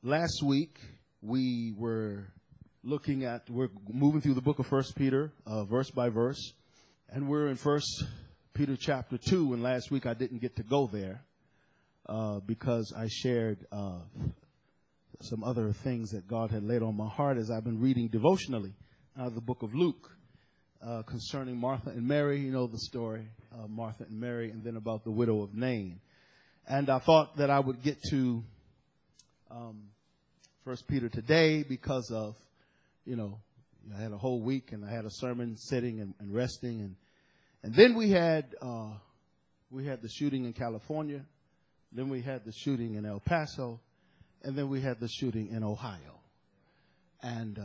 Last week we were we're moving through the book of 1 Peter, verse by verse, and we're in 1 Peter chapter 2, and last week I didn't get to go there because I shared some other things that God had laid on my heart as I've been reading devotionally out of the book of Luke concerning Martha and Mary. You know the story, Martha and Mary, and then about the widow of Nain. And I thought that I would get to 1 Peter today because of, I had a whole week and I had a sermon sitting and resting. And then we had the shooting in California. Then we had the shooting in El Paso. And then we had the shooting in Ohio. And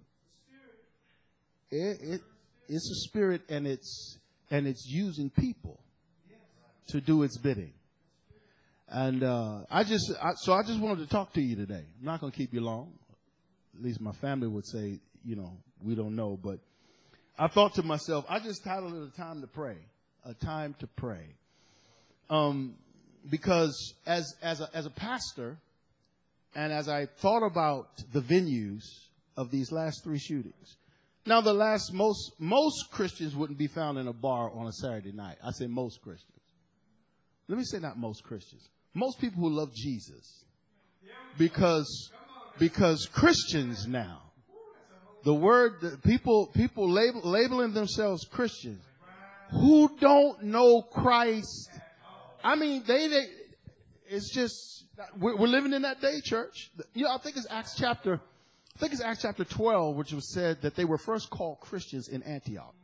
it's a spirit, and it's using people to do its bidding. And I just wanted to talk to you today. I'm not going to keep you long. At least my family would say, we don't know. But I thought to myself, I just titled it A Time to Pray. A Time to Pray. Because as a pastor, and as I thought about the venues of these last three shootings, now most Christians wouldn't be found in a bar on a Saturday night. I say most Christians. Let me say not most Christians. Most people who love Jesus. Because Christians now, the word, people labeling themselves Christians who don't know Christ. I mean, it's just, we're living in that day, church. I think it's Acts chapter 12, which was said that they were first called Christians in Antioch.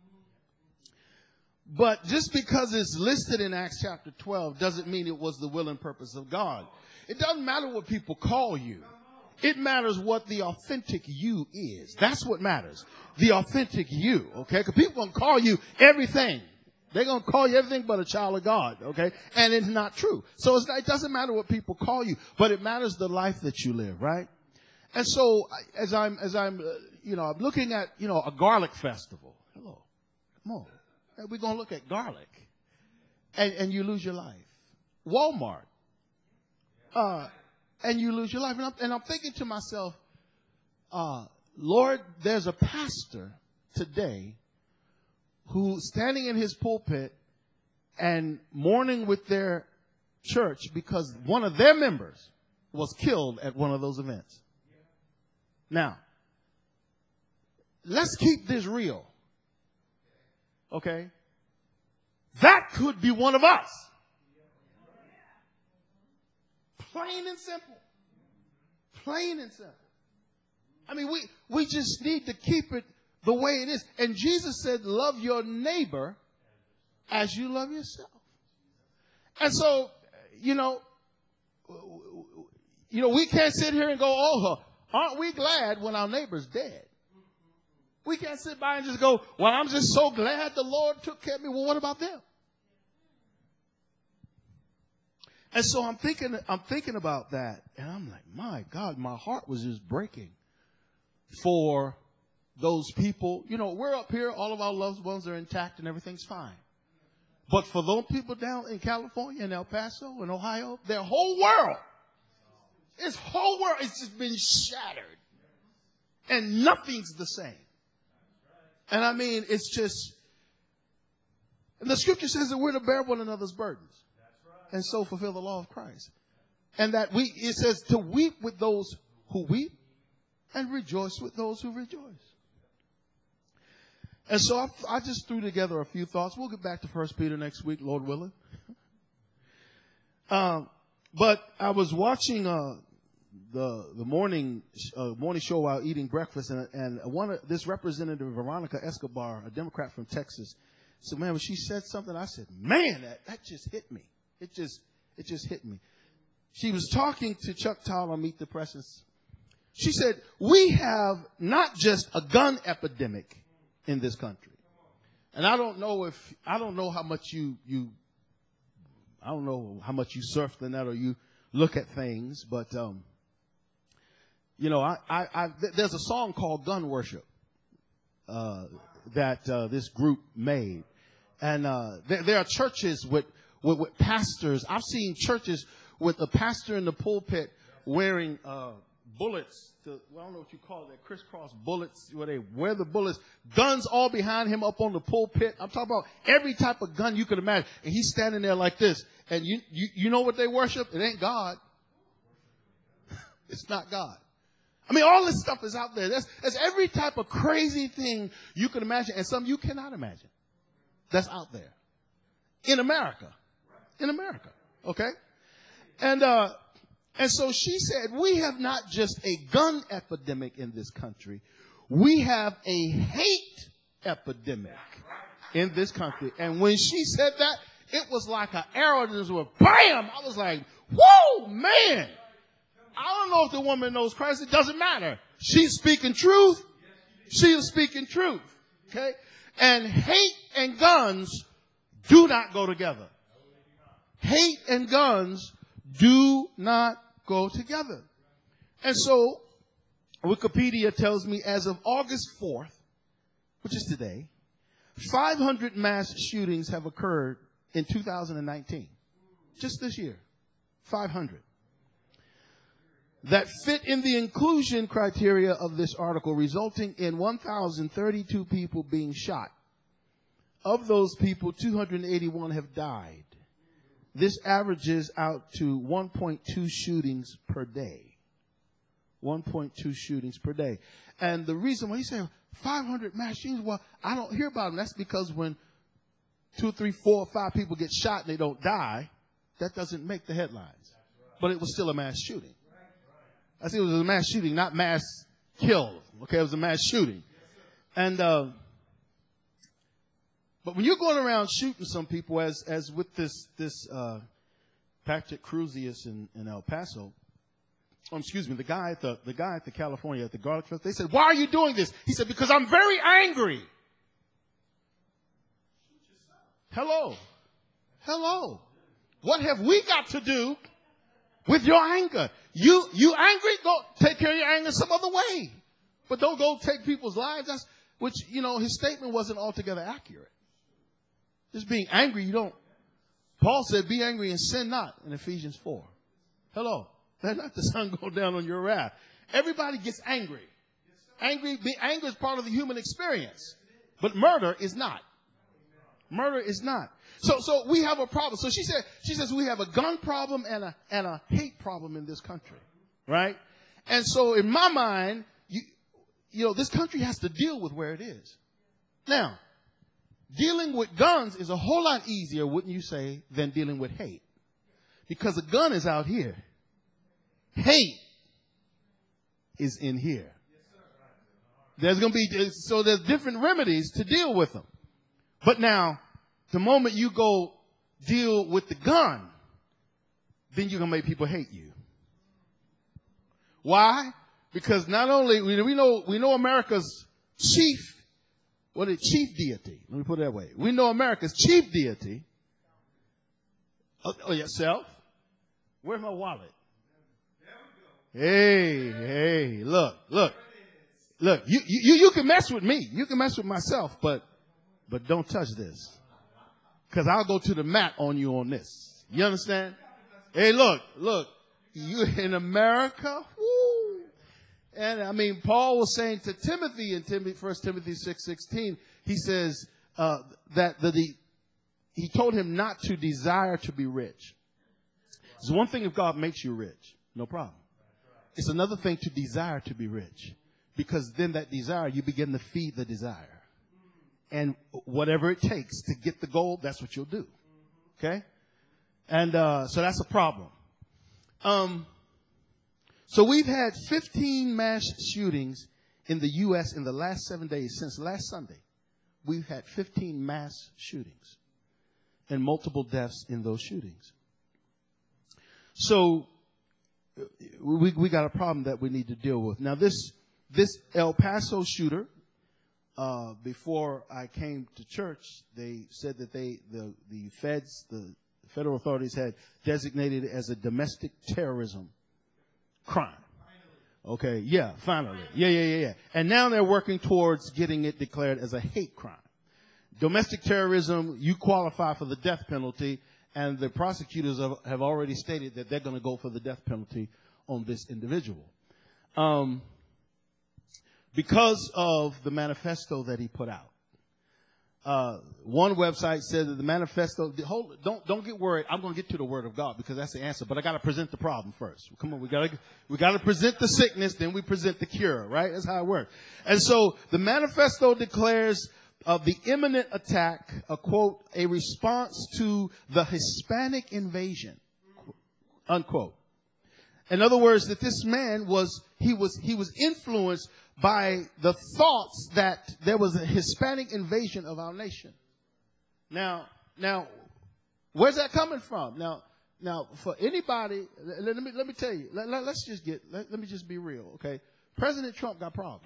But just because it's listed in Acts chapter 12 doesn't mean it was the will and purpose of God. It doesn't matter what people call you. It matters what the authentic you is. That's what matters. The authentic you, okay? Because people going to call you everything. They're going to call you everything but a child of God, okay? And it's not true. So it doesn't matter what people call you, but it matters the life that you live, right? And so as I'm looking at, a garlic festival. Hello. Come on. We're going to look at garlic. And you lose your life. Walmart. And you lose your life. And I'm thinking to myself, Lord, there's a pastor today who's standing in his pulpit and mourning with their church because one of their members was killed at one of those events. Now, let's keep this real. Okay? That could be one of us. Plain and simple. Plain and simple. I mean, we just need to keep it the way it is. And Jesus said, love your neighbor as you love yourself. And so, we can't sit here and go, aren't we glad when our neighbor's dead? We can't sit by and just go, well, I'm just so glad the Lord took care of me. Well, what about them? And so I'm thinking about that. And I'm like, my God, my heart was just breaking for those people. We're up here. All of our loved ones are intact and everything's fine. But for those people down in California and El Paso and Ohio, their whole world, it's just been shattered. And nothing's the same. And I mean, it's just, and the scripture says that we're to bear one another's burdens. And so fulfill the law of Christ. And that it says to weep with those who weep and rejoice with those who rejoice. And so I just threw together a few thoughts. We'll get back to 1 Peter next week, Lord willing. But I was watching the morning show while eating breakfast, and this representative, Veronica Escobar, a Democrat from Texas, said, man, when she said something, I said, man, that just hit me. It just hit me. She was talking to Chuck Todd on Meet the Press. She said, we have not just a gun epidemic in this country. And I don't know how much you surf the net or you look at things, but there's a song called Gun Worship that this group made. And there are churches with pastors. I've seen churches with a pastor in the pulpit wearing bullets, I don't know what you call it, crisscross bullets, where they wear the bullets, guns all behind him up on the pulpit. I'm talking about every type of gun you could imagine. And he's standing there like this. And you know what they worship? It ain't God. It's not God. I mean, all this stuff is out there. There's every type of crazy thing you can imagine, and some you cannot imagine. That's out there. In America. In America. Okay? And so she said, we have not just a gun epidemic in this country. We have a hate epidemic in this country. And when she said that, it was like an arrow that just went bam! I was like, whoa, man! I don't know if the woman knows Christ. It doesn't matter. She's speaking truth. She is speaking truth. Okay? And hate and guns do not go together. Hate and guns do not go together. And so, Wikipedia tells me as of August 4th, which is today, 500 mass shootings have occurred in 2019. Just this year. 500. That fit in the inclusion criteria of this article, resulting in 1,032 people being shot. Of those people, 281 have died. This averages out to 1.2 shootings per day. 1.2 shootings per day. And the reason why you say 500 mass shootings, well, I don't hear about them. That's because when 2, 3, 4, 5 people get shot and they don't die, that doesn't make the headlines. But it was still a mass shooting. I see it was a mass shooting, not mass kill. Okay, it was a mass shooting. And but when you're going around shooting some people, as with this Patrick Cruzius in El Paso, the guy at the California at the Garlic Fest, they said, "Why are you doing this?" He said, "Because I'm very angry." Hello. What have we got to do with your anger? You angry? Go take care of your anger some other way. But don't go take people's lives. His statement wasn't altogether accurate. Just being angry, you don't. Paul said, be angry and sin not in Ephesians 4. Hello. Let not the sun go down on your wrath. Everybody gets angry. Anger is part of the human experience. But murder is not. Murder is not. So we have a problem. So she says we have a gun problem and a hate problem in this country. Right? And so in my mind, this country has to deal with where it is. Now, dealing with guns is a whole lot easier, wouldn't you say, than dealing with hate? Because a gun is out here. Hate is in here. There's different remedies to deal with them. But now, the moment you go deal with the gun, then you're going to make people hate you. Why? Because not only, we know America's chief deity. Let me put it that way. We know America's chief deity. Oh, yourself? Where's my wallet? Hey, look. You can mess with me. You can mess with myself, but don't touch this. Because I'll go to the mat on you on this. You understand? Hey, look. You in America? Woo. And Paul was saying to Timothy in 1 Timothy 6:16, he says he told him not to desire to be rich. It's one thing if God makes you rich, no problem. It's another thing to desire to be rich. Because then that desire, you begin to feed the desire. And whatever it takes to get the goal, that's what you'll do. Okay? And so that's a problem. So we've had 15 mass shootings in the U.S. in the last 7 days. Since last Sunday, we've had 15 mass shootings and multiple deaths in those shootings. So we got a problem that we need to deal with. Now, this El Paso shooter, before I came to church, they said that the federal authorities had designated it as a domestic terrorism crime. Okay, yeah, finally. Yeah. And now they're working towards getting it declared as a hate crime. Domestic terrorism, you qualify for the death penalty, and the prosecutors have already stated that they're going to go for the death penalty on this individual. because of the manifesto that he put out. One website said that the manifesto, don't get worried. I'm going to get to the word of God because that's the answer, but I got to present the problem first. Come on. We got to present the sickness, then we present the cure, right? That's how it works. And so the manifesto declares of the imminent attack, a quote, a response to the Hispanic invasion, unquote. In other words, that this man was influenced by the thoughts that there was a Hispanic invasion of our nation. Now, where's that coming from? Now, for anybody, let me tell you. Let me just be real, okay? President Trump got problems.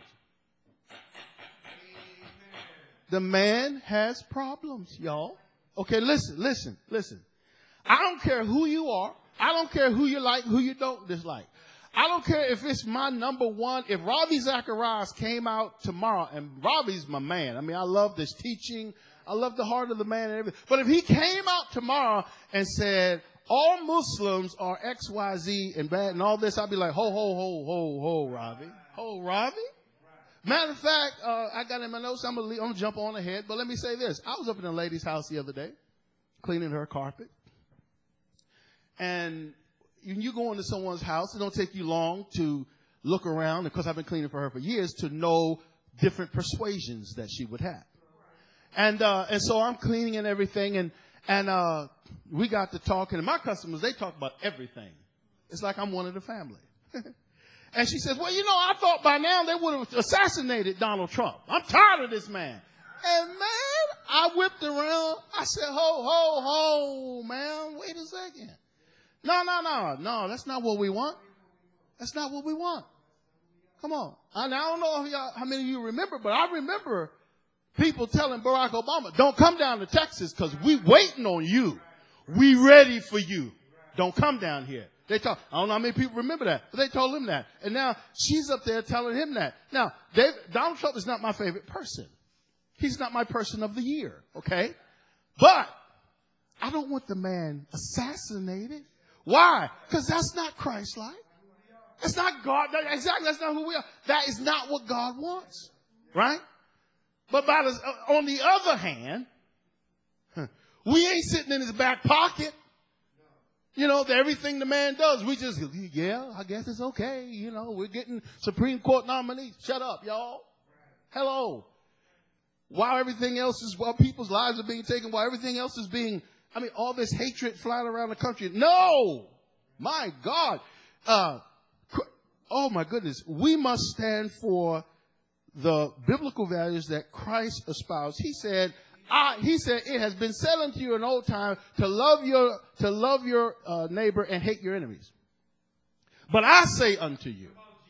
The man has problems, y'all. Okay, listen. I don't care who you are. I don't care who you like, who you don't dislike. I don't care if it's my number one. If Ravi Zacharias came out tomorrow, and Ravi's my man. I mean, I love this teaching. I love the heart of the man and everything. But if he came out tomorrow and said, all Muslims are X, Y, Z and bad and all this, I'd be like, ho, Ravi. Ho, Ravi. Matter of fact, I got in my notes. I'm gonna jump on ahead. But let me say this. I was up in a lady's house the other day, cleaning her carpet. And you go into someone's house, it don't take you long to look around, because I've been cleaning for her for years, to know different persuasions that she would have. And so I'm cleaning and everything, and we got to talking, and my customers, they talk about everything. It's like I'm one of the family. And she says, well, I thought by now they would have assassinated Donald Trump. I'm tired of this man. And man, I whipped around. I said, ho, man, wait a second. No, that's not what we want. That's not what we want. Come on. And I don't know how many of you remember, but I remember people telling Barack Obama, don't come down to Texas because we waiting on you. We ready for you. Don't come down here. I don't know how many people remember that, but they told him that. And now she's up there telling him that. Now, Donald Trump is not my favorite person. He's not my person of the year, okay? But I don't want the man assassinated. Why? Because that's not Christ-like. That's not God. Exactly, that's not who we are. That is not what God wants, right? But on the other hand, we ain't sitting in his back pocket. Everything the man does, we just, I guess it's okay. We're getting Supreme Court nominees. Shut up, y'all. Hello. While people's lives are being taken, while everything else is being, all this hatred flying around the country. No! My God. Oh my goodness. We must stand for the biblical values that Christ espoused. He said, it has been said unto you in old time to love your neighbor and hate your enemies. But I say unto you.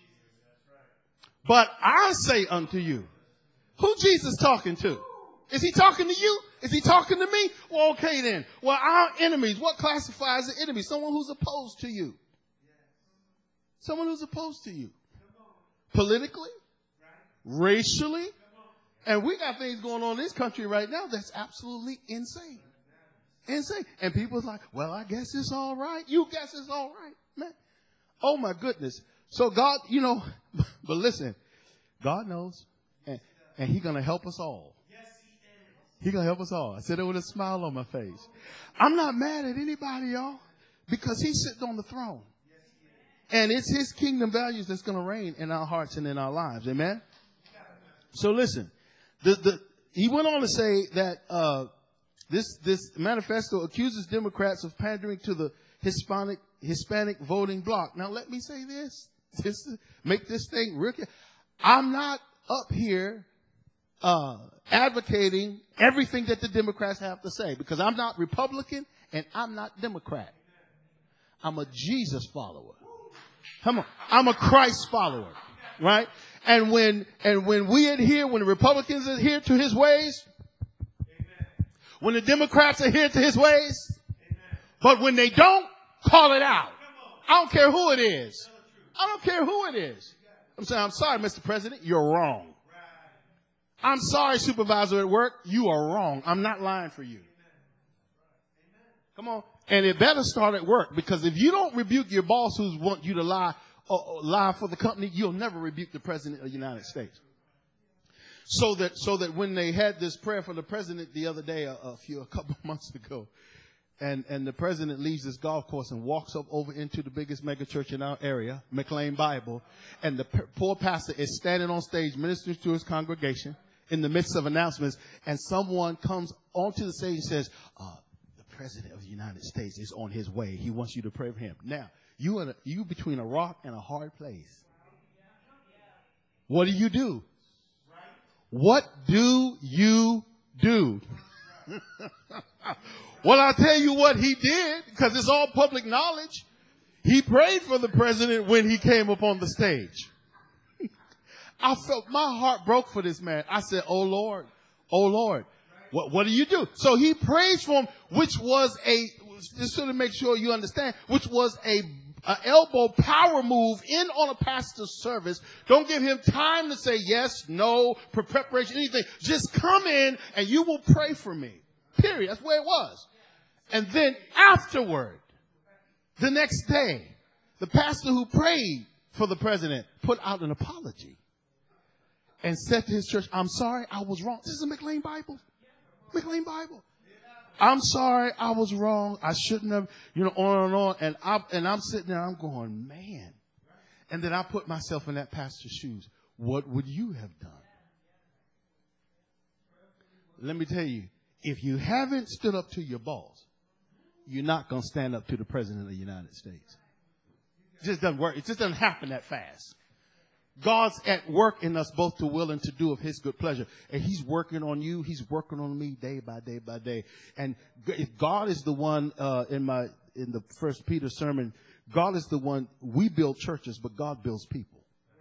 Who Jesus talking to? Is he talking to you? Is he talking to me? Well, okay then. Well, our enemies, what classifies an enemy? Someone who's opposed to you. Someone who's opposed to you. Politically, racially. And we got things going on in this country right now that's absolutely insane. Insane. And people's like, well, I guess it's all right. You guess it's all right, man. Oh my goodness. So God, but listen, God knows, and he's going to help us all. He's going to help us all. I said it with a smile on my face. I'm not mad at anybody, y'all, because he's sitting on the throne. And it's his kingdom values that's going to reign in our hearts and in our lives. Amen. So listen, he went on to say that this manifesto accuses Democrats of pandering to the Hispanic voting bloc. Now, let me say this. Make this thing real clear. I'm not up here advocating everything that the Democrats have to say, because I'm not Republican and I'm not Democrat. I'm a Jesus follower. Come on. I'm a Christ follower, right? And when the Republicans adhere to his ways, when the Democrats adhere to his ways, but when they don't, call it out. I don't care who it is. I don't care who it is. I'm saying, I'm sorry, Mr. President, you're wrong. I'm sorry, supervisor at work, you are wrong. I'm not lying for you. Come on. And it better start at work, because if you don't rebuke your boss who's want you to lie lie for the company, you'll never rebuke the president of the United States. So that when they had this prayer for the president the other day, a couple of months ago, and the president leaves this golf course and walks up over into the biggest mega church in our area, McLean Bible, and the poor pastor is standing on stage ministering to his congregation in the midst of announcements, and someone comes onto the stage and says, the president of the United States is on his way. He wants you to pray for him. Now, you between a rock and a hard place. What do? What do you do? Well, I'll tell you what he did, because it's all public knowledge. He prayed for the president when he came up on the stage. I felt my heart broke for this man. I said, oh Lord, what do you do? So he prays for him, which was just to make sure you understand, which was a elbow power move in on a pastor's service. Don't give him time to say yes, no, preparation, anything. Just come in and you will pray for me. Period. That's where it was. And then afterward, the next day, the pastor who prayed for the president put out an apology and said to his church, I'm sorry, I was wrong. This is a McLean Bible. McLean Bible. I'm sorry, I was wrong. I shouldn't have, on and on. And I'm sitting there, I'm going, man. And then I put myself in that pastor's shoes. What would you have done? Let me tell you, if you haven't stood up to your boss, you're not going to stand up to the president of the United States. It just doesn't work. It just doesn't happen that fast. God's at work in us both to will and to do of his good pleasure. And he's working on you. He's working on me day by day by day. And if God is the one, in the First Peter sermon, God is the one. We build churches, but God builds people.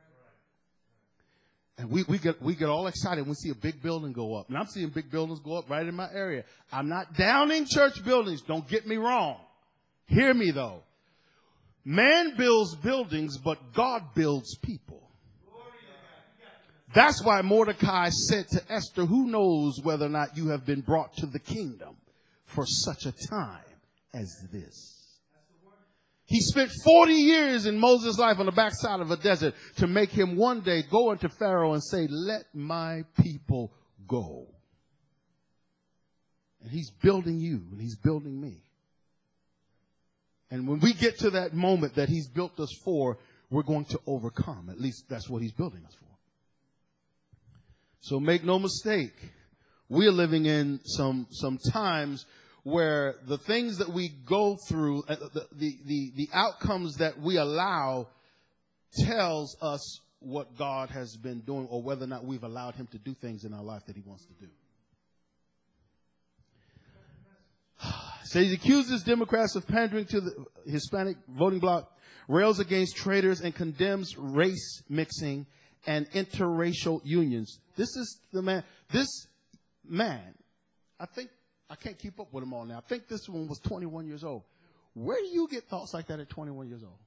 And we get all excited when we see a big building go up. And I'm seeing big buildings go up right in my area. I'm not downing church buildings. Don't get me wrong. Hear me though. Man builds buildings, but God builds people. That's why Mordecai said to Esther, who knows whether or not you have been brought to the kingdom for such a time as this. He spent 40 years in Moses' life on the backside of a desert to make him one day go into Pharaoh and say, let my people go. And he's building you and he's building me. And when we get to that moment that he's built us for, we're going to overcome. At least that's what he's building us for. So make no mistake, we're living in some times where the things that we go through, the outcomes that we allow tells us what God has been doing or whether or not we've allowed him to do things in our life that he wants to do. So he accuses Democrats of pandering to the Hispanic voting bloc, rails against traitors, and condemns race mixing and interracial unions. This man, I think, I can't keep up with them all now. I think this one was 21 years old. Where do you get thoughts like that at 21 years old?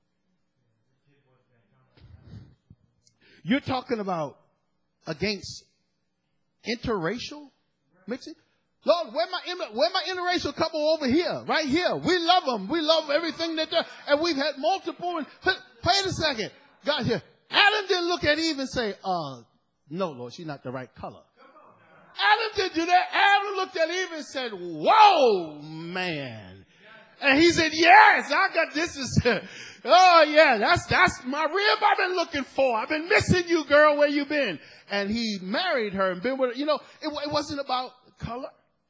You're talking about against interracial mixing? Lord, where my interracial couple over here? Right here. We love them. We love everything that they're, and we've had multiple. Wait a second. God here. Adam didn't look at Eve and say, no, Lord, she's not the right color. Adam didn't do that. Adam looked at Eve and said, whoa, man. And he said, yes, I got this. Oh, yeah, that's my rib I've been looking for. I've been missing you, girl. Where you been? And he married her and been with her. It wasn't about color.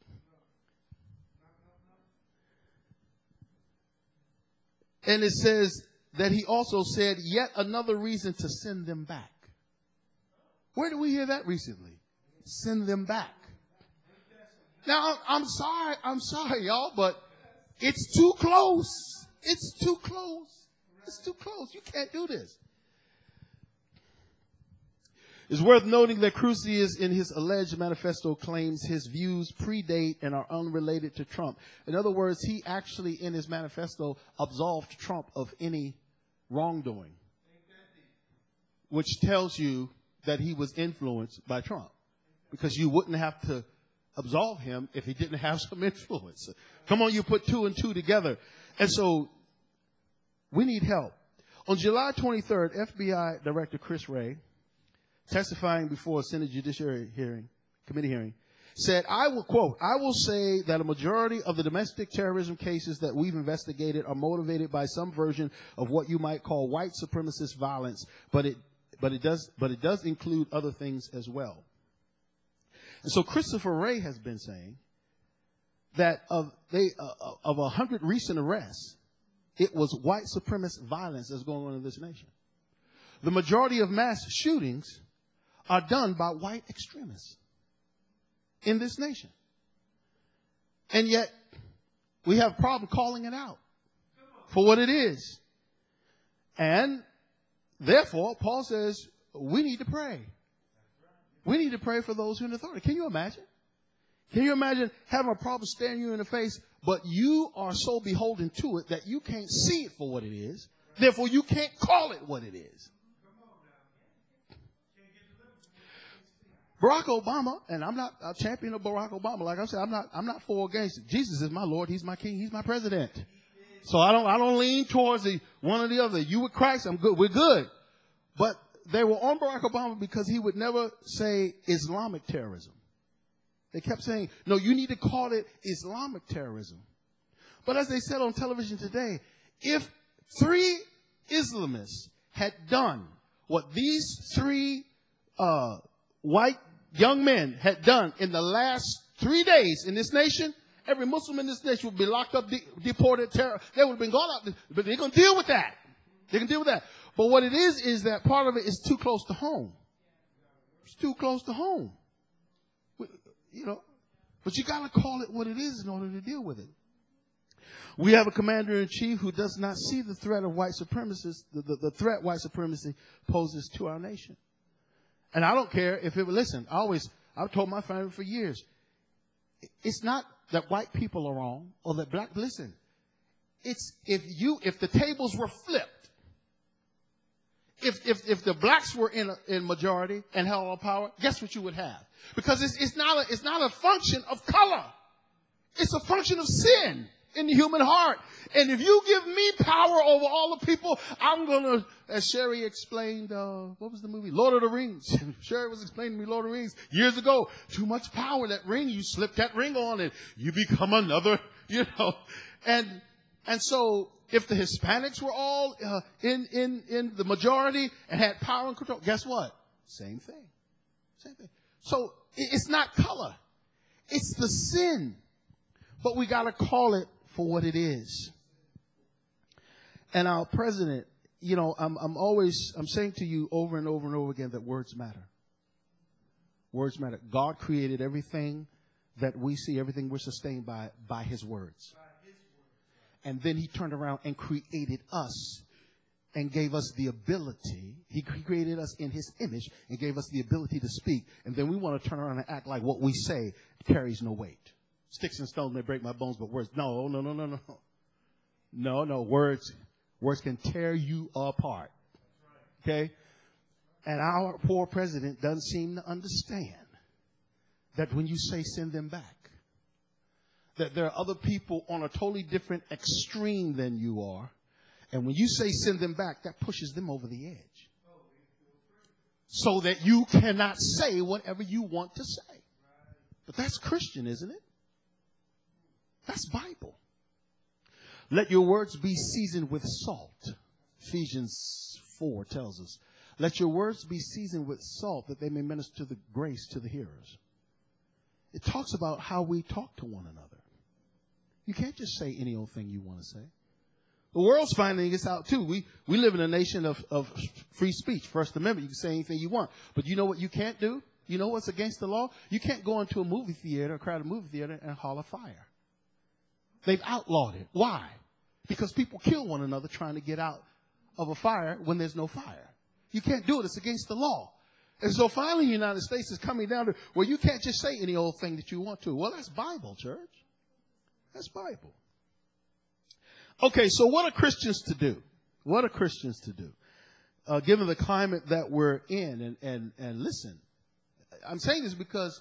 And it says that he also said yet another reason to send them back. Where did we hear that recently? Send them back. Now, I'm sorry, y'all, but it's too close. It's too close. It's too close. You can't do this. It's worth noting that Crusius, in his alleged manifesto, claims his views predate and are unrelated to Trump. In other words, he actually, in his manifesto, absolved Trump of any wrongdoing, which tells you that he was influenced by Trump, because you wouldn't have to absolve him if he didn't have some influence. Come on, you put two and two together. And so we need help. On July 23rd, FBI Director Chris Wray, testifying before a Senate Judiciary Committee hearing, said, I will, quote, I will say that a majority of the domestic terrorism cases that we've investigated are motivated by some version of what you might call white supremacist violence, but it does include other things as well. And so Christopher Wray has been saying that of 100 recent arrests, it was white supremacist violence that's going on in this nation. The majority of mass shootings are done by white extremists in this nation. And yet, we have a problem calling it out for what it is. And therefore, Paul says, we need to pray. We need to pray for those who are in authority. Can you imagine? Can you imagine having a problem staring you in the face, but you are so beholden to it that you can't see it for what it is. Therefore, you can't call it what it is. Barack Obama, and I'm not a champion of Barack Obama. Like I said, I'm not for or against it. Jesus is my Lord. He's my King. He's my president. So I don't lean towards the one or the other. You with Christ, I'm good. We're good. But they were on Barack Obama because he would never say Islamic terrorism. They kept saying, no, you need to call it Islamic terrorism. But as they said on television today, if 3 Islamists had done what these 3 white young men had done in the last 3 days in this nation, every Muslim in this nation would be locked up, deported, terror. They would have been gone out. But they're going to deal with that. They can deal with that. But what it is that part of it is too close to home. It's too close to home. You know, but you got to call it what it is in order to deal with it. We have a commander-in-chief who does not see the threat of white supremacists, the threat white supremacy poses to our nation. And I don't care if it, listen, I've told my family for years, it's not that white people are wrong or that black, listen, it's if the tables were flipped, if the blacks were in majority and held all power, guess what you would have? Because it's not a function of color. It's a function of sin in the human heart. And if you give me power over all the people, I'm going to, as Sherry explained, what was the movie? Lord of the Rings. Sherry was explaining to me Lord of the Rings years ago. Too much power, that ring, you slip that ring on and you become another, you know. And so if the Hispanics were all in the majority and had power and control, guess what? Same thing. Same thing. So it's not color. It's the sin. But we got to call it for what it is. And our president, you know, I'm saying to you over and over and over again that words matter. Words matter. God created everything that we see, everything we're sustained by his words. And then he turned around and created us and gave us the ability. He created us in his image and gave us the ability to speak. And then we want to turn around and act like what we say carries no weight. Sticks and stones may break my bones, but words, no. Words can tear you apart. Okay? And our poor president doesn't seem to understand that when you say send them back, that there are other people on a totally different extreme than you are. And when you say send them back, that pushes them over the edge. So that you cannot say whatever you want to say. But that's Christian, isn't it? That's Bible. Let your words be seasoned with salt. Ephesians 4 tells us. Let your words be seasoned with salt that they may minister the grace to the hearers. It talks about how we talk to one another. You can't just say any old thing you want to say. The world's finding this out too. We live in a nation of free speech. First Amendment, you can say anything you want. But you know what you can't do? You know what's against the law? You can't go into a movie theater, a crowded movie theater, and holler fire. They've outlawed it. Why? Because people kill one another trying to get out of a fire when there's no fire. You can't do it. It's against the law. And so finally the United States is coming down to where you can't just say any old thing that you want to. Well, that's Bible, church. That's Bible. Okay, so what are Christians to do? What are Christians to do? Given the climate that we're in, and listen, I'm saying this because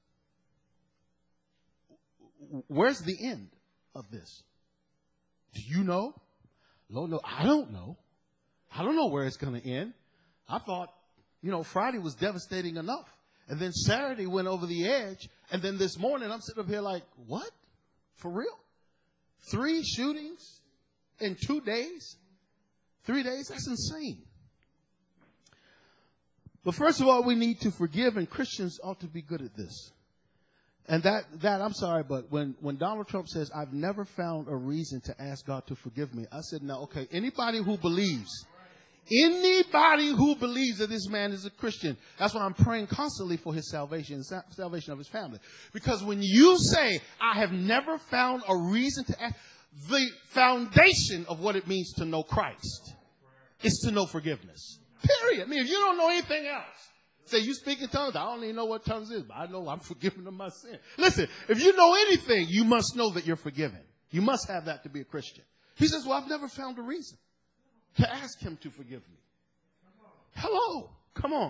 where's the end of this? Do you know? No, I don't know. I don't know where it's going to end. I thought, Friday was devastating enough. And then Saturday went over the edge. And then this morning, I'm sitting up here like, what? For real? 3 shootings in 2 days? 3 days? That's insane. But first of all, we need to forgive, and Christians ought to be good at this. And that I'm sorry, but when Donald Trump says, I've never found a reason to ask God to forgive me, I said, now, okay, anybody who believes that this man is a Christian, that's why I'm praying constantly for his salvation, salvation of his family. Because when you say, I have never found a reason to ask, the foundation of what it means to know Christ is to know forgiveness. Period. I mean, if you don't know anything else, say you speak in tongues, I don't even know what tongues is, but I know I'm forgiven of my sin. Listen, if you know anything, you must know that you're forgiven. You must have that to be a Christian. He says, well, I've never found a reason to ask him to forgive me. Hello. Come on.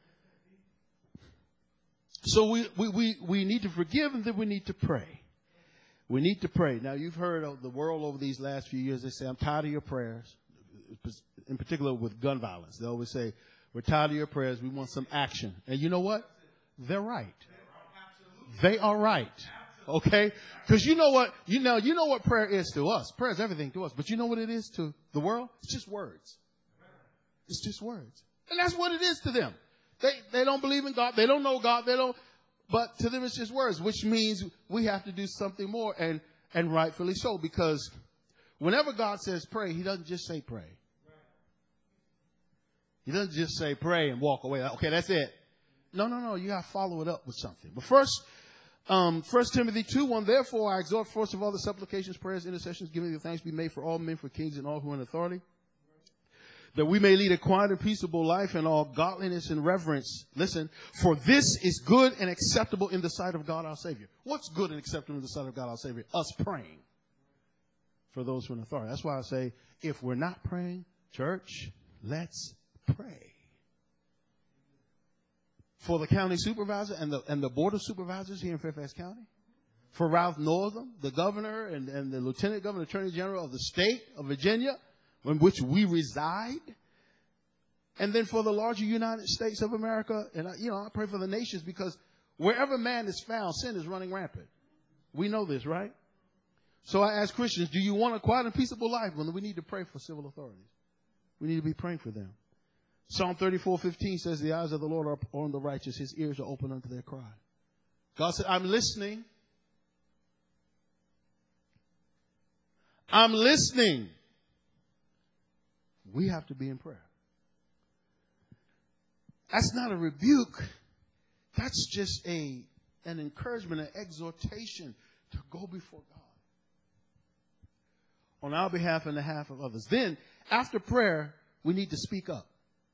So we need to forgive, and then we need to pray. We need to pray. Now, you've heard of the world over these last few years. They say, I'm tired of your prayers, in particular with gun violence. They always say, we're tired of your prayers. We want some action. And you know what? They're right. They are right. Okay? Because you know what? You know what prayer is to us. Prayer is everything to us. But you know what it is to the world? It's just words. It's just words. And that's what it is to them. They don't believe in God. They don't know God. But to them it's just words, which means we have to do something more, and rightfully so, because whenever God says pray, he doesn't just say pray. He doesn't just say pray and walk away. Okay, that's it. No. You got to follow it up with something. But first, 1 Timothy 2:1, therefore I exhort first of all the supplications, prayers, intercessions, giving you thanks be made for all men, for kings and all who are in authority, that we may lead a quiet and peaceable life in all godliness and reverence. Listen, for this is good and acceptable in the sight of God our Savior. What's good and acceptable in the sight of God our Savior? Us praying for those who are in authority. That's why I say, if we're not praying, church, let's pray. For the county supervisor and the board of supervisors here in Fairfax County. For Ralph Northam, the governor and the lieutenant governor, attorney general of the state of Virginia, in which we reside. And then for the larger United States of America. And I pray for the nations, because wherever man is found, sin is running rampant. We know this, right? So I ask Christians, do you want a quiet and peaceable life? Well, we need to pray for civil authorities. We need to be praying for them. Psalm 34:15 says, the eyes of the Lord are on the righteous. His ears are open unto their cry. God said, I'm listening. I'm listening. We have to be in prayer. That's not a rebuke. That's just an encouragement, an exhortation to go before God on our behalf and the behalf of others. Then, after prayer, we need to speak up.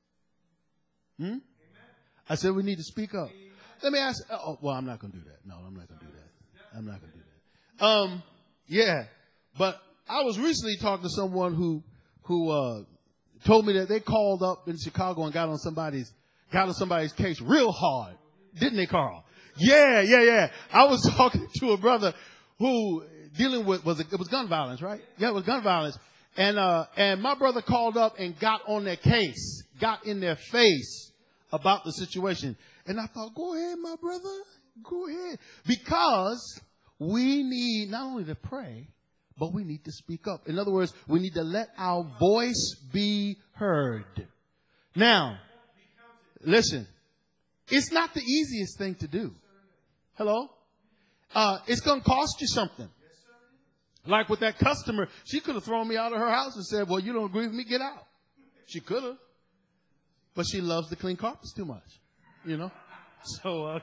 I said we need to speak up. Let me ask. Well, I'm not going to do that. No, I'm not going to do that. I'm not going to do that. Yeah. But I was recently talking to someone who told me that they called up in Chicago and got on somebody's case real hard. Didn't they, Carl? Yeah. I was talking to a brother who dealing with, it was gun violence, right? Yeah, it was gun violence. And my brother called up and got on their case, got in their face about the situation. And I thought, go ahead, my brother, go ahead. Because we need not only to pray, but we need to speak up. In other words, we need to let our voice be heard. Now, listen, it's not the easiest thing to do. Hello? It's going to cost you something. Like with that customer, she could have thrown me out of her house and said, well, you don't agree with me, get out. She could have. But she loves to clean carpets too much, So,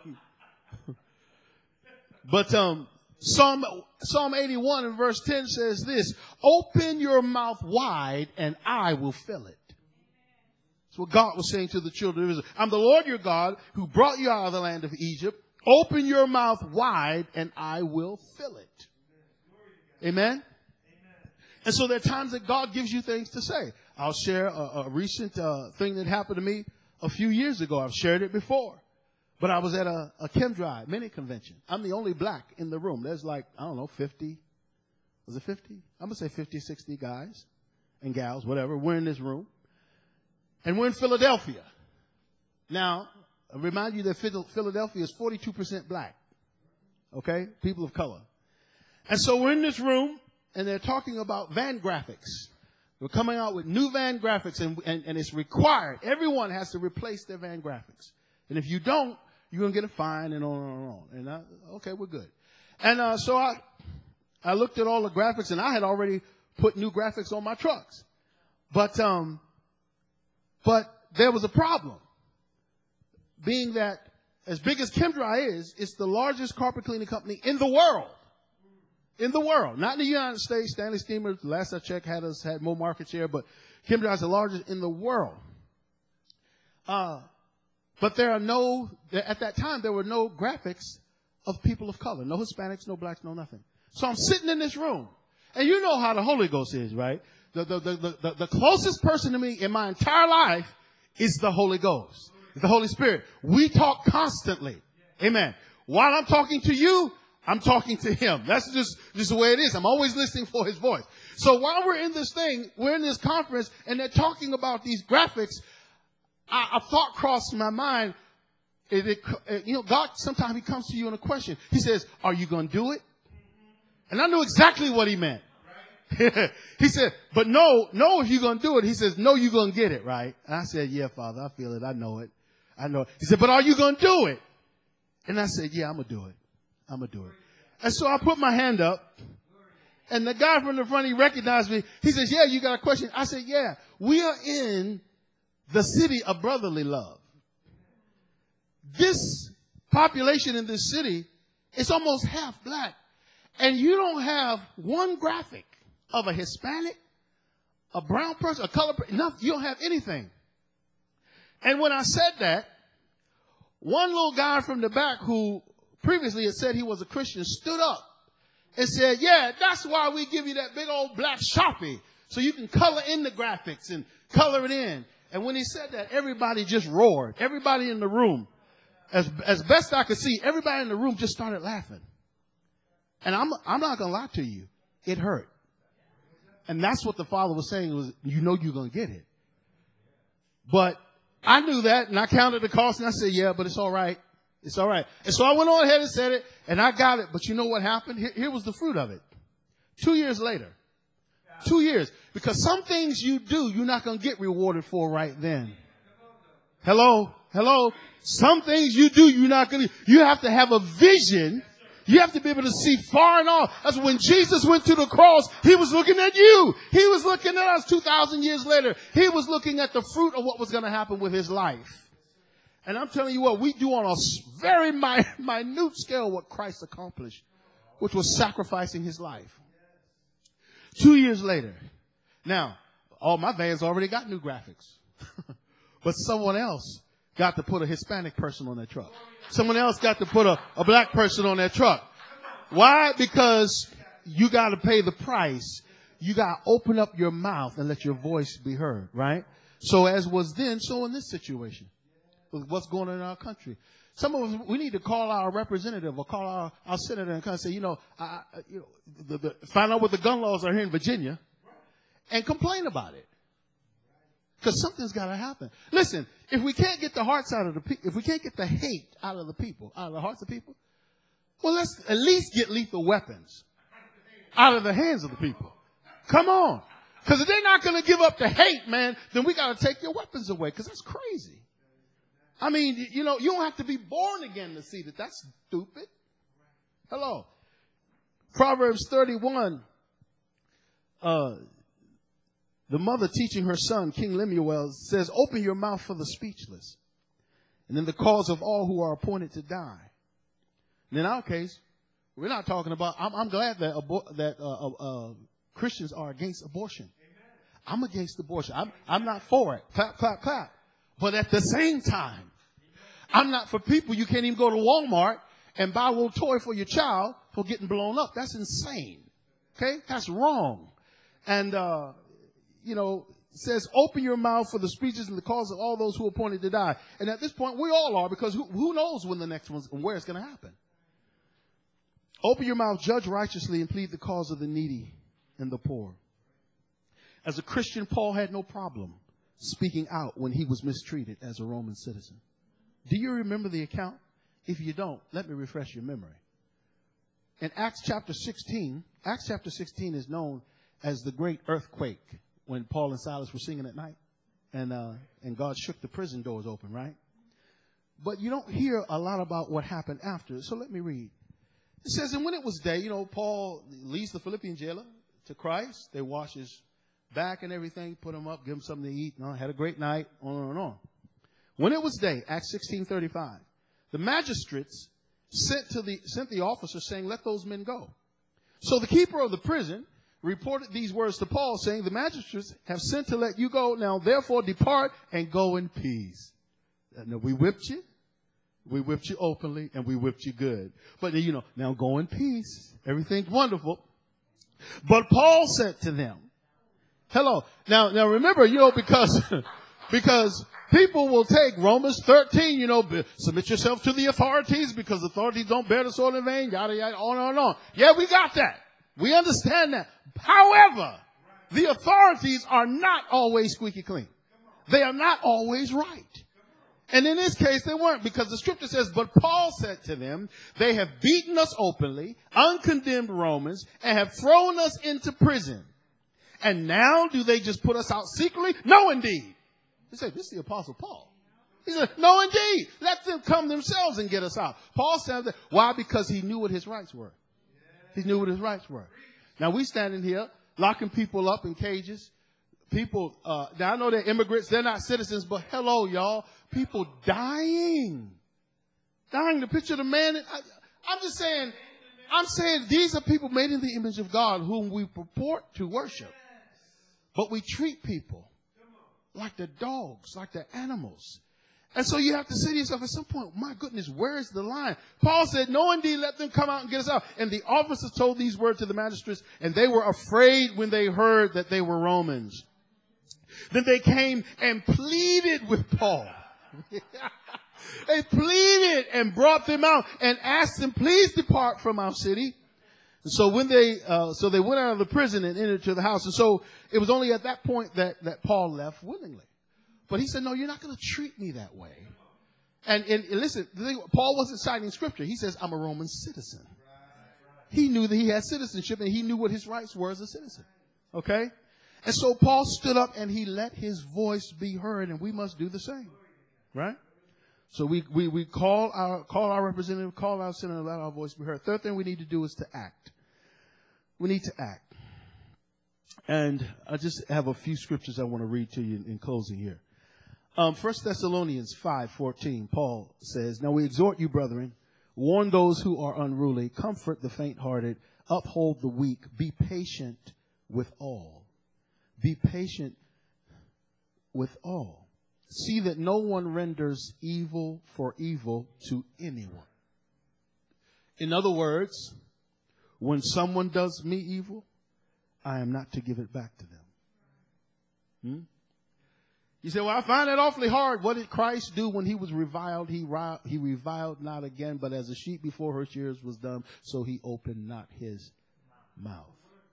but Psalm 81 and verse 10 says this, open your mouth wide and I will fill it. That's what God was saying to the children of Israel. I'm the Lord your God who brought you out of the land of Egypt. Open your mouth wide and I will fill it. Amen? And so there are times that God gives you things to say. I'll share a recent thing that happened to me a few years ago. I've shared it before. But I was at a ChemDry mini convention. I'm the only black in the room. There's 50. Was it 50? I'm going to say 50, 60 guys and gals, whatever. We're in this room. And we're in Philadelphia. Now, I remind you that Philadelphia is 42% black. Okay? People of color. And so we're in this room, and they're talking about van graphics. We're coming out with new van graphics, and it's required. Everyone has to replace their van graphics. And if you don't, you're going to get a fine and on and on. And okay, we're good. And so I looked at all the graphics, and I had already put new graphics on my trucks. But there was a problem. Being that as big as ChemDry is, it's the largest carpet cleaning company in the world. In the world. Not in the United States. Stanley Steamer, last I checked, had more market share, but ChemDry is the largest in the world. But at that time, there were no graphics of people of color. No Hispanics, no blacks, no nothing. So I'm sitting in this room. And you know how the Holy Ghost is, right? The closest person to me in my entire life is the Holy Ghost. It's the Holy Spirit. We talk constantly. Amen. While I'm talking to you, I'm talking to him. That's just the way it is. I'm always listening for his voice. So while we're in this thing, we're in this conference, and they're talking about these graphics, a thought crossed my mind. God, sometimes he comes to you in a question. He says, are you going to do it? And I knew exactly what he meant. He said, but no, if you're going to do it. He says, no, you're going to get it, right? And I said, yeah, Father, I feel it. I know it. He said, but are you going to do it? And I said, yeah, I'm going to do it. I'm going to do it. And so I put my hand up, and the guy from the front, he recognized me. He says, yeah, you got a question? I said, yeah, we are in the city of brotherly love. This population in this city is almost half black. And you don't have one graphic of a Hispanic, a brown person, a color person, nothing. You don't have anything. And when I said that, one little guy from the back who previously had said he was a Christian stood up and said, yeah, that's why we give you that big old black Sharpie, so you can color in the graphics and color it in. And when he said that, everybody just roared. Everybody in the room, as best I could see, everybody in the room just started laughing. And I'm not going to lie to you. It hurt. And that's what the Father was saying was, you know you're going to get it. But I knew that, and I counted the cost, and I said, yeah, but it's all right. It's all right. And so I went on ahead and said it, and I got it. But you know what happened? Here was the fruit of it. 2 years later. 2 years. Because some things you do, you're not going to get rewarded for right then. Hello? Some things you do, you're not going to. You have to have a vision. You have to be able to see far and all. That's when Jesus went to the cross. He was looking at you. He was looking at us 2,000 years later. He was looking at the fruit of what was going to happen with his life. And I'm telling you what, we do on a very minute scale what Christ accomplished, which was sacrificing his life. 2 years later. Now, all my vans already got new graphics. But someone else got to put a Hispanic person on their truck. Someone else got to put a black person on their truck. Why? Because you got to pay the price. You got to open up your mouth and let your voice be heard, right? So as was then, so in this situation, with what's going on in our country. Some of us, we need to call our representative or call our senator and kind of say, find out what the gun laws are here in Virginia and complain about it. Because something's got to happen. Listen, if we can't get the hearts out of the people, if we can't get the hate out of the people, out of the hearts of people, well, let's at least get lethal weapons out of the hands of the people. Come on. Because if they're not going to give up the hate, man, then we got to take your weapons away, because that's crazy. I mean, you don't have to be born again to see that. That's stupid. Hello. Proverbs 31, the mother teaching her son, King Lemuel, says, open your mouth for the speechless, and in the cause of all who are appointed to die. And in our case, we're not talking about, I'm glad that Christians are against abortion. I'm against abortion. I'm not for it. Clap, clap, clap. But at the same time, I'm not for people. You can't even go to Walmart and buy a little toy for your child for getting blown up. That's insane. Okay? That's wrong. And, says, open your mouth for the speeches and the cause of all those who are appointed to die. And at this point, we all are, because who knows when the next one's, where it's going to happen. Open your mouth, judge righteously, and plead the cause of the needy and the poor. As a Christian, Paul had no problem speaking out when he was mistreated as a Roman citizen. Do you remember the account? If you don't, let me refresh your memory. In Acts chapter 16 is known as the great earthquake when Paul and Silas were singing at night and God shook the prison doors open, right? But you don't hear a lot about what happened after. So let me read. It says, and when it was day, Paul leads the Philippian jailer to Christ. They wash his back and everything, put him up, give him something to eat. Had a great night, on and on. When it was day, Acts 16:35, the magistrates sent the officer saying, let those men go. So the keeper of the prison reported these words to Paul, saying, the magistrates have sent to let you go. Now, therefore, depart and go in peace. Now, we whipped you. We whipped you openly, and we whipped you good. But, now go in peace. Everything's wonderful. But Paul said to them, hello. Now remember, because people will take Romans 13, submit yourself to the authorities because authorities don't bear the sword in vain, yada, yada, on and on. Yeah, we got that. We understand that. However, the authorities are not always squeaky clean. They are not always right. And in this case, they weren't, because the scripture says, but Paul said to them, they have beaten us openly, uncondemned Romans, and have thrown us into prison. And now do they just put us out secretly? No, indeed. They say, this is the Apostle Paul. He said, no, indeed. Let them come themselves and get us out. Paul said that. Why? Because he knew what his rights were. He knew what his rights were. Now, we standing here locking people up in cages. People, now I know they're immigrants. They're not citizens, but hello, y'all. People dying. The picture of the man. I'm saying these are people made in the image of God whom we purport to worship. But we treat people like they're dogs, like they're animals. And so you have to say to yourself at some point, my goodness, where is the line? Paul said, no, indeed, let them come out and get us out. And the officers told these words to the magistrates, and they were afraid when they heard that they were Romans. Then they came and pleaded with Paul. They pleaded and brought them out and asked them, please depart from our city. And so when they went out of the prison and entered to the house. And so it was only at that point that Paul left willingly. But he said, no, you're not going to treat me that way. And listen, Paul wasn't citing scripture. He says, I'm a Roman citizen. He knew that he had citizenship and he knew what his rights were as a citizen. Okay? And so Paul stood up and he let his voice be heard, and we must do the same. Right? So we call our representative, call our senator, let our voice be heard. Third thing we need to do is to act. We need to act. And I just have a few scriptures I want to read to you in closing here. 1 Thessalonians 5:14, Paul says, now we exhort you, brethren, warn those who are unruly, comfort the faint-hearted, uphold the weak, be patient with all. Be patient with all. See that no one renders evil for evil to anyone. In other words, when someone does me evil, I am not to give it back to them. You say, well, I find that awfully hard. What did Christ do when he was reviled? He reviled not again, but as a sheep before her shears was dumb, so he opened not his mouth.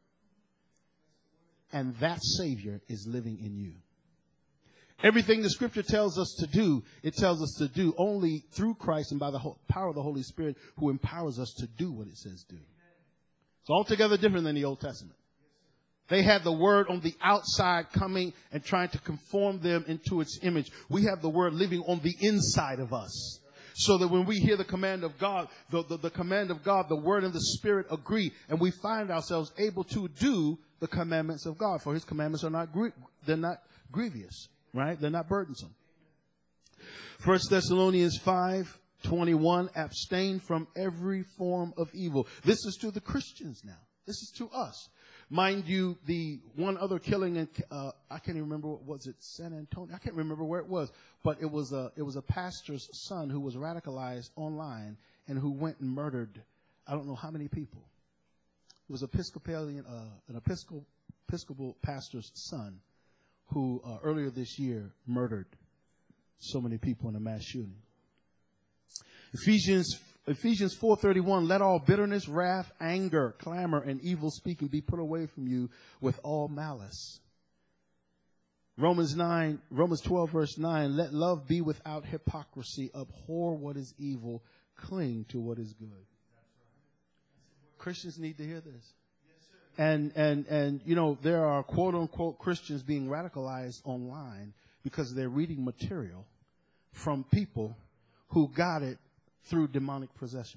And that Savior is living in you. Everything the scripture tells us to do, it tells us to do only through Christ and by the power of the Holy Spirit who empowers us to do what it says do. It's altogether different than the Old Testament. They had the word on the outside coming and trying to conform them into its image. We have the word living on the inside of us. So that when we hear the command of God, the command of God, the word and the spirit agree, and we find ourselves able to do the commandments of God. For his commandments are not grievous, right? They're not burdensome. 1 Thessalonians 5:21, abstain from every form of evil. This is to the Christians now. This is to us. Mind you, the one other killing in, I can't even remember, was it San Antonio? I can't remember where it was, but it was a pastor's son who was radicalized online and who went and murdered, I don't know how many people. It was an Episcopal pastor's son who earlier this year murdered so many people in a mass shooting. Ephesians 4:31, let all bitterness, wrath, anger, clamor, and evil speaking be put away from you with all malice. Romans 12, verse 9, let love be without hypocrisy. Abhor what is evil. Cling to what is good. Christians need to hear this. And you know, there are quote unquote Christians being radicalized online because they're reading material from people who got it through demonic possession.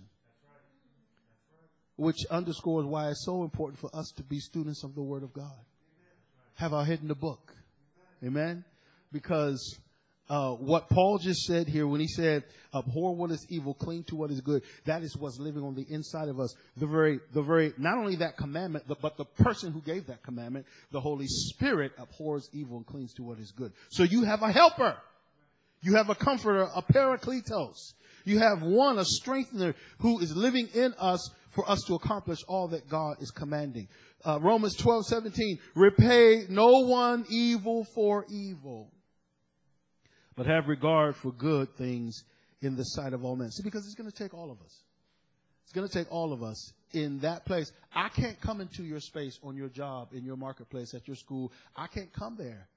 Which underscores why it's so important for us to be students of the Word of God. Have our head in the book. Amen? Because what Paul just said here when he said, abhor what is evil, cling to what is good, that is what's living on the inside of us. The very, not only that commandment, but the person who gave that commandment, the Holy Spirit, abhors evil and clings to what is good. So you have a helper. You have a comforter, a parakletos. You have one, a strengthener who is living in us for us to accomplish all that God is commanding. Romans 12:17, repay no one evil for evil, but have regard for good things in the sight of all men. See, because it's going to take all of us. It's going to take all of us in that place. I can't come into your space on your job, in your marketplace, at your school. I can't come there.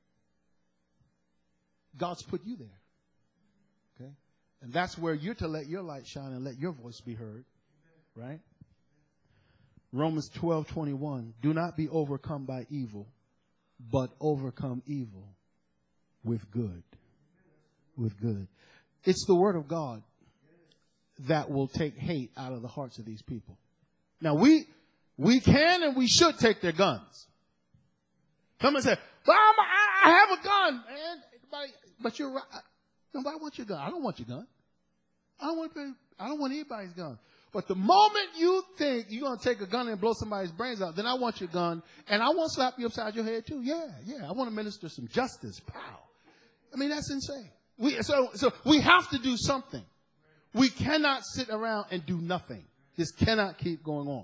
God's put you there. Okay? And that's where you're to let your light shine and let your voice be heard. Right? Romans 12:21. Do not be overcome by evil, but overcome evil with good. With good. It's the Word of God that will take hate out of the hearts of these people. Now, we can and we should take their guns. Someone say, well, I have a gun, man. But you're right. Nobody wants your gun. I don't want your gun. I don't want anybody's gun. But the moment you think you're going to take a gun and blow somebody's brains out, then I want your gun, and I want to slap you upside your head too. Yeah. I want to minister some justice. Pow. I mean, that's insane. So we have to do something. We cannot sit around and do nothing. This cannot keep going on.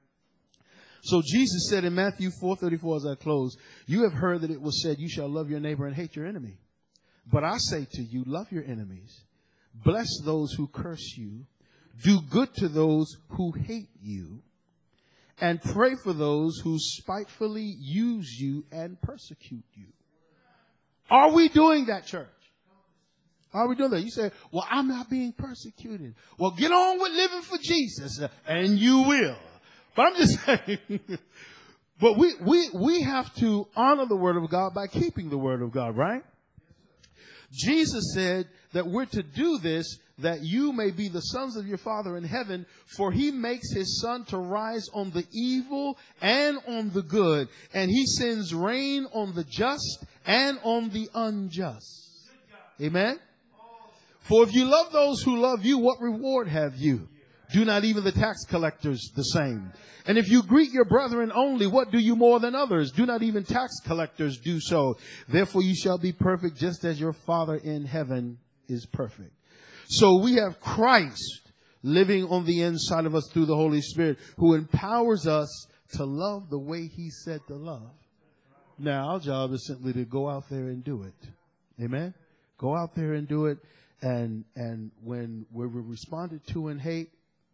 So Jesus said in Matthew 4:34 as I close, you have heard that it was said, you shall love your neighbor and hate your enemy. But I say to you, love your enemies. Bless those who curse you. Do good to those who hate you. And pray for those who spitefully use you and persecute you. Are we doing that, church? Are we doing that? You say, well, I'm not being persecuted. Well, get on with living for Jesus, and you will. But I'm just saying, but we have to honor the Word of God by keeping the Word of God, right? Jesus said that we're to do this that you may be the sons of your Father in heaven, for he makes his sun to rise on the evil and on the good, and he sends rain on the just and on the unjust. Amen? For if you love those who love you, what reward have you? Do not even the tax collectors the same? And if you greet your brethren only, what do you more than others? Do not even tax collectors do so? Therefore you shall be perfect just as your Father in heaven is perfect. So we have Christ living on the inside of us through the Holy Spirit, who empowers us to love the way he said to love. Now our job is simply to go out there and do it. Amen? Go out there and do it. And when we're responded to in hate,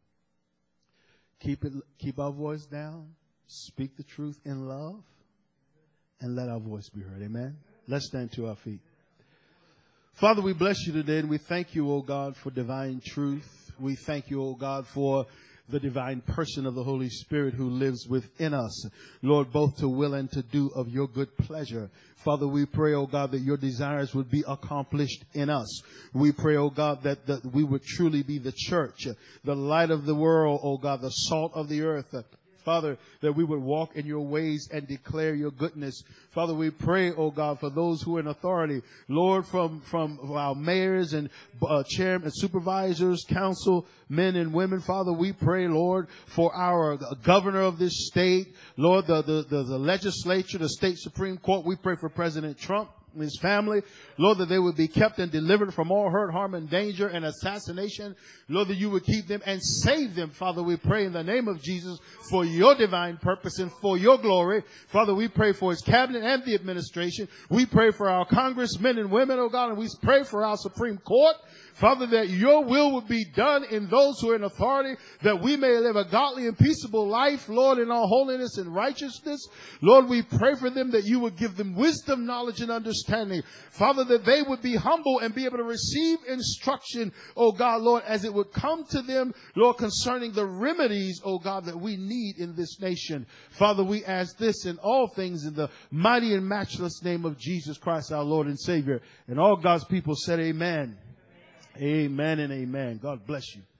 keep our voice down, speak the truth in love, and let our voice be heard. Amen? Let's stand to our feet. Father, we bless you today, and we thank you, O God, for divine truth. We thank you, O God, for the divine person of the Holy Spirit who lives within us, Lord, both to will and to do of your good pleasure. Father, we pray, oh God, that your desires would be accomplished in us. We pray, oh God, that we would truly be the church, the light of the world, oh God, the salt of the earth. Father, that we would walk in your ways and declare your goodness. Father, we pray, oh God, for those who are in authority. Lord, from our mayors and chairmen and supervisors, council, men and women. Father, we pray, Lord, for our governor of this state. Lord, the legislature, the state Supreme Court. We pray for President Trump. his family. Lord, that they would be kept and delivered from all hurt, harm, and danger and assassination. Lord, that you would keep them and save them. Father, we pray in the name of Jesus for your divine purpose and for your glory. Father, we pray for his cabinet and the administration. We pray for our congressmen and women, oh God, and we pray for our Supreme Court. Father, that your will would be done in those who are in authority, that we may live a godly and peaceable life, Lord, in all holiness and righteousness. Lord, we pray for them that you would give them wisdom, knowledge, and understanding. Father, that they would be humble and be able to receive instruction, oh God, Lord, as it would come to them, Lord, concerning the remedies, oh God, that we need in this nation. Father, we ask this in all things in the mighty and matchless name of Jesus Christ, our Lord and Savior. And all God's people said amen. Amen and amen. God bless you.